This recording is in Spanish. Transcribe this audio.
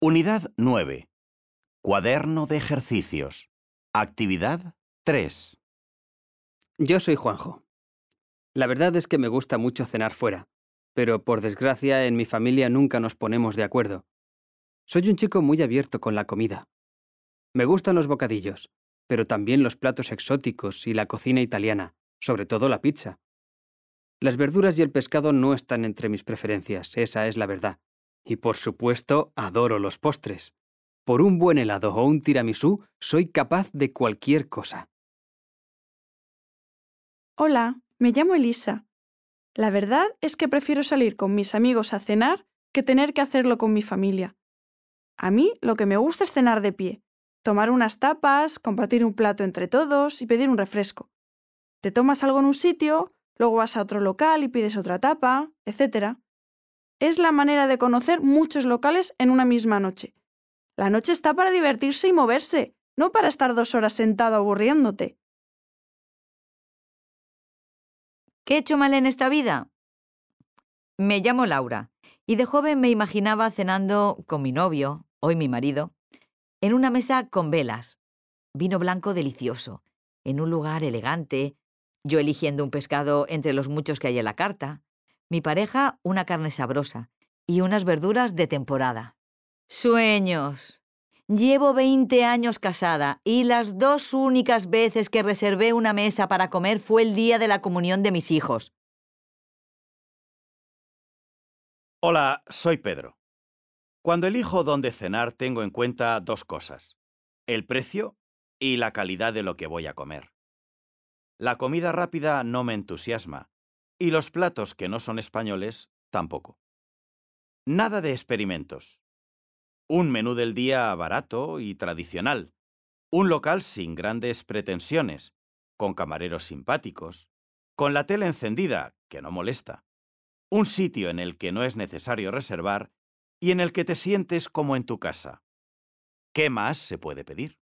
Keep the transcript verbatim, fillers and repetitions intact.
Unidad nueve. Cuaderno de ejercicios. Actividad tres. Yo soy Juanjo. La verdad es que me gusta mucho cenar fuera, pero por desgracia en mi familia nunca nos ponemos de acuerdo. Soy un chico muy abierto con la comida. Me gustan los bocadillos, pero también los platos exóticos y la cocina italiana, sobre todo la pizza. Las verduras y el pescado no están entre mis preferencias, esa es la verdad. Y por supuesto, adoro los postres. Por un buen helado o un tiramisú, soy capaz de cualquier cosa. Hola, me llamo Elisa. La verdad es que prefiero salir con mis amigos a cenar que tener que hacerlo con mi familia. A mí lo que me gusta es cenar de pie, tomar unas tapas, compartir un plato entre todos y pedir un refresco. Te tomas algo en un sitio, luego vas a otro local y pides otra tapa, etcétera. Es la manera de conocer muchos locales en una misma noche. La noche está para divertirse y moverse, no para estar dos horas sentado aburriéndote. ¿Qué he hecho mal en esta vida? Me llamo Laura y de joven me imaginaba cenando con mi novio, hoy mi marido, en una mesa con velas, vino blanco delicioso, en un lugar elegante, yo eligiendo un pescado entre los muchos que hay en la carta, mi pareja una carne sabrosa y unas verduras de temporada. ¡Sueños! Llevo veinte años casada y las dos únicas veces que reservé una mesa para comer fue el día de la comunión de mis hijos. Hola, soy Pedro. Cuando elijo dónde cenar tengo en cuenta dos cosas: el precio y la calidad de lo que voy a comer. La comida rápida no me entusiasma y los platos que no son españoles tampoco. Nada de experimentos. Un menú del día barato y tradicional. Un local sin grandes pretensiones, con camareros simpáticos, con la tele encendida, que no molesta. Un sitio en el que no es necesario reservar y en el que te sientes como en tu casa. ¿Qué más se puede pedir?